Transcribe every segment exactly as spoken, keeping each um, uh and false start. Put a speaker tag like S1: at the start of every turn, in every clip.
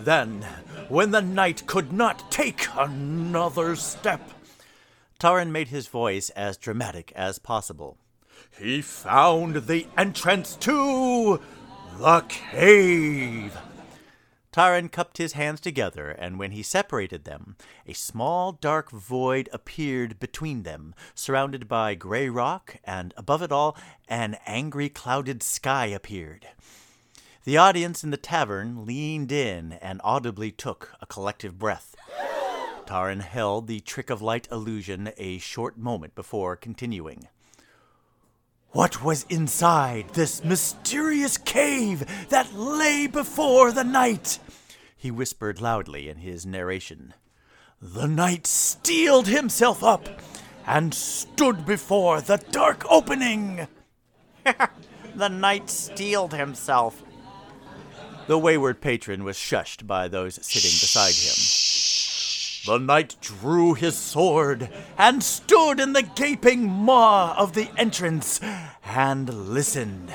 S1: Then, when the knight could not take another step, Taran made his voice as dramatic as possible. He found the entrance to the cave. Taran cupped his hands together, and when he separated them, a small dark void appeared between them, surrounded by gray rock, and above it all, an angry clouded sky appeared. The audience in the tavern leaned in and audibly took a collective breath. Taran held the trick of light illusion a short moment before continuing. What was inside this mysterious cave that lay before the knight? He whispered loudly in his narration. The knight steeled himself up and stood before the dark opening. The knight steeled himself. The wayward patron was shushed by those sitting beside him. The knight drew his sword and stood in the gaping maw of the entrance and listened.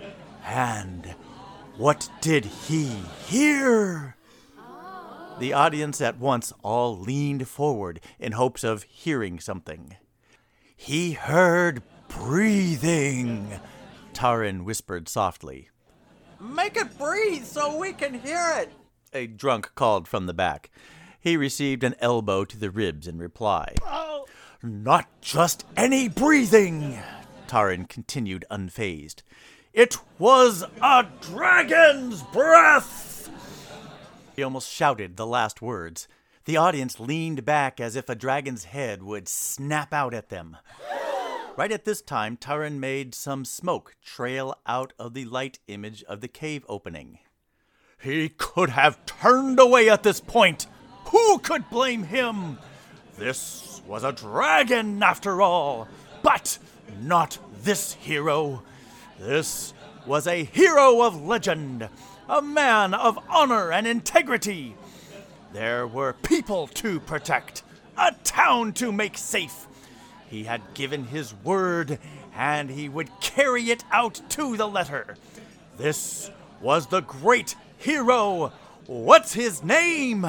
S1: And what did he hear? The audience at once all leaned forward in hopes of hearing something. He heard breathing, Taran whispered softly. Make it breathe so we can hear it, a drunk called from the back. He received an elbow to the ribs in reply. Oh. Not just any breathing, Taran continued unfazed. It was a dragon's breath! He almost shouted the last words. The audience leaned back as if a dragon's head would snap out at them. Right at this time, Taran made some smoke trail out of the light image of the cave opening. He could have turned away at this point. Who could blame him? This was a dragon, after all. But not this hero. This was a hero of legend, a man of honor and integrity. There were people to protect, a town to make safe. He had given his word, and he would carry it out to the letter. This was the great hero. What's his name?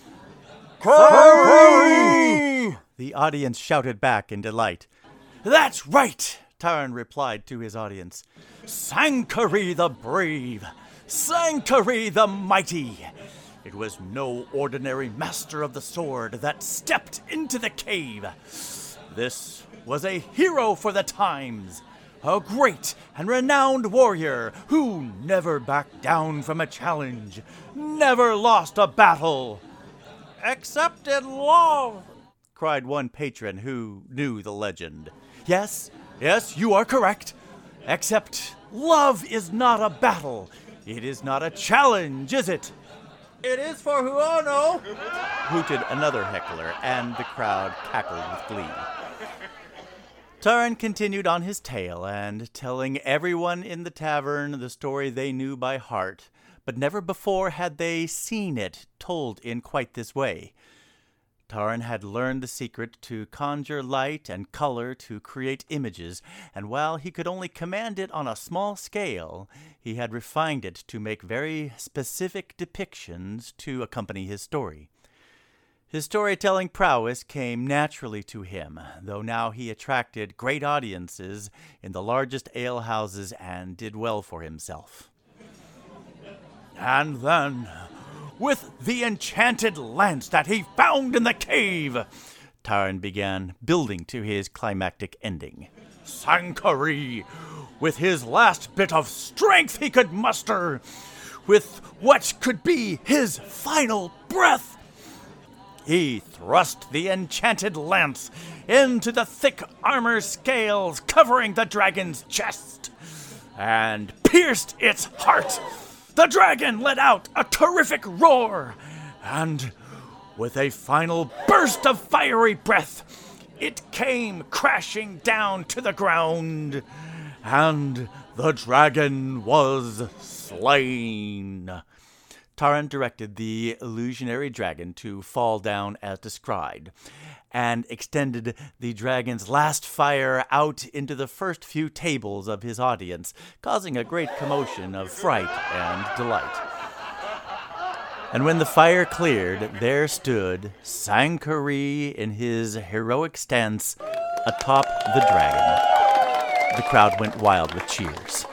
S1: Sanctuary! The audience shouted back in delight. That's right, Taran replied to his audience. Sanctuary the brave, Sanctuary the mighty. It was no ordinary master of the sword that stepped into the cave. This was a hero for the times, a great and renowned warrior who never backed down from a challenge, never lost a battle. Except in love, cried one patron who knew the legend. Yes, yes, you are correct. Except love is not a battle. It is not a challenge, is it? It is for Huono, hooted another heckler, and the crowd cackled with glee. Taran continued on his tale, and telling everyone in the tavern the story they knew by heart, but never before had they seen it told in quite this way. Taran had learned the secret to conjure light and color to create images, and while he could only command it on a small scale, he had refined it to make very specific depictions to accompany his story. His storytelling prowess came naturally to him, though now he attracted great audiences in the largest alehouses and did well for himself. And then, with the enchanted lance that he found in the cave, Taran began building to his climactic ending. Sanctuary, with his last bit of strength he could muster, with what could be his final breath, he thrust the enchanted lance into the thick armor scales covering the dragon's chest, and pierced its heart. The dragon let out a terrific roar, and with a final burst of fiery breath, it came crashing down to the ground, and the dragon was slain. Taran directed the illusionary dragon to fall down as described, and extended the dragon's last fire out into the first few tables of his audience, causing a great commotion of fright and delight. And when the fire cleared, there stood Sankari in his heroic stance atop the dragon. The crowd went wild with cheers.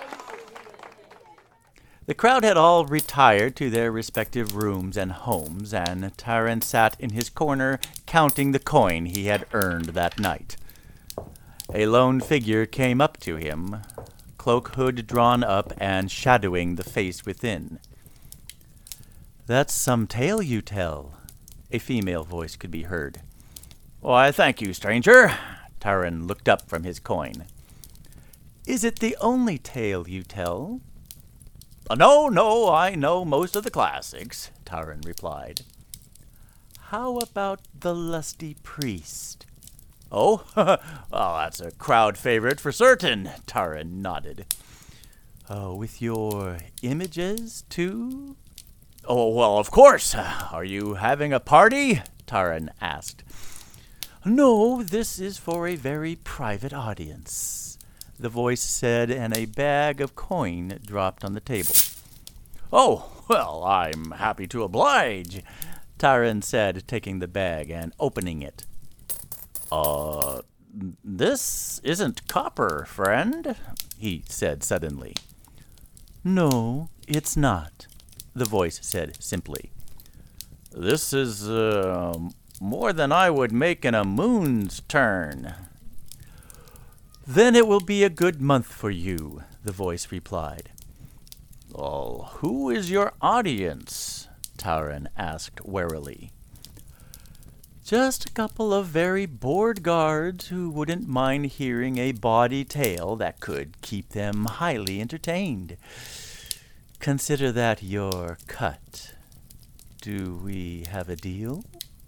S1: The crowd had all retired to their respective rooms and homes, and Taran sat in his corner counting the coin he had earned that night. A lone figure came up to him, cloak hood drawn up and shadowing the face within. "That's some tale you tell," a female voice could be heard. "Why, thank you, stranger." Taran looked up from his coin. "Is it the only tale you tell?" "No, no, I know most of the classics," Taran replied. "How about the lusty priest?" "Oh, well, that's a crowd favorite for certain," Taran nodded. "Oh, with your images, too?" "Oh, well, of course. Are you having a party?" Taran asked. "No, this is for a very private audience," the voice said, and a bag of coin dropped on the table. "Oh, well, I'm happy to oblige," Taran said, taking the bag and opening it. Uh, this isn't copper, friend," he said suddenly. "No, it's not," the voice said simply. "This is uh, more than I would make in a moon's turn." "Then it will be a good month for you," the voice replied. "Well, who is your audience?" Taran asked warily. "Just a couple of very bored guards who wouldn't mind hearing a bawdy tale that could keep them highly entertained. Consider that your cut. Do we have a deal?"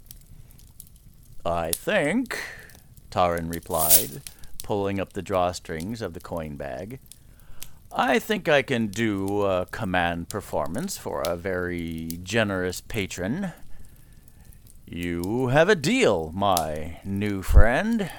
S1: "I think," Taran replied, pulling up the drawstrings of the coin bag, "I think I can do a command performance for a very generous patron. You have a deal, my new friend."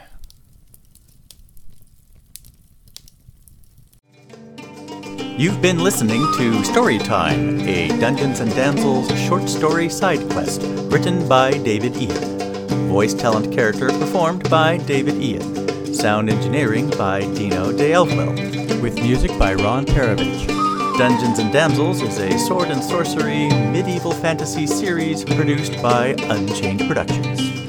S1: You've been listening to Storytime, a Dungeons and Damsels short story side quest written by David Ian. Voice talent character performed by David Ian. Sound engineering by Dino De Elfwell. With music by Ron Perovich. Dungeons and Damsels is a sword and sorcery medieval fantasy series produced by Unchained Productions.